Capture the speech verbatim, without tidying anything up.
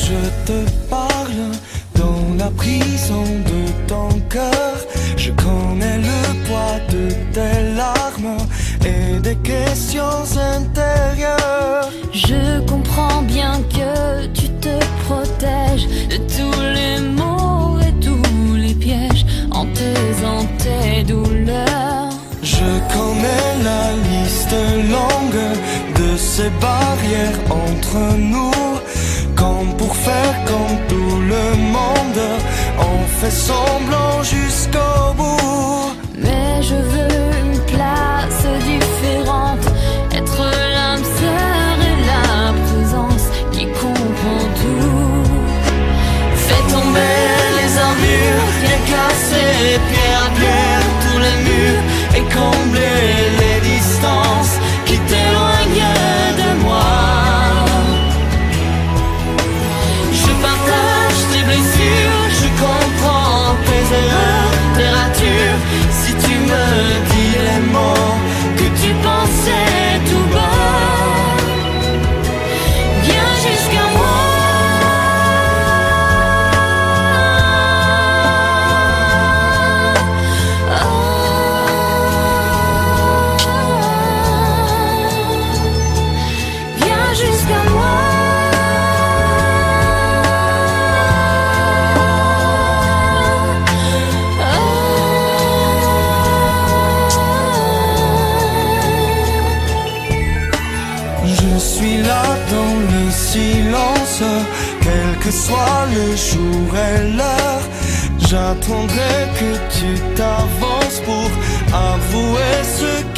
je te parle dans la prison de ton cœur. Je connais le poids de tes larmes et des questions intérieures. Je comprends bien que tu te protèges de tous les maux et tous les pièges en taisant tes douleurs. Je connais la liste longue de ces barrières entre nous. Comme pour faire comme tout le monde, on fait semblant jusqu'au bout. Mais je veux une place différente, être l'âme sœur et la présence qui comprend tout. Fais tomber les armures, viens casser pierre à pierre tous les murs et combler les distances qui t'éloignent de moi. Je partage tes blessures, je comprends tes erreurs, tes ratures. Si tu me dis les mots que tu pensais tout bas, viens jusqu'à moi. Viens jusqu'à moi. Je suis là dans le silence, quel que soit le jour et l'heure. J'attendrai que tu t'avances pour avouer ce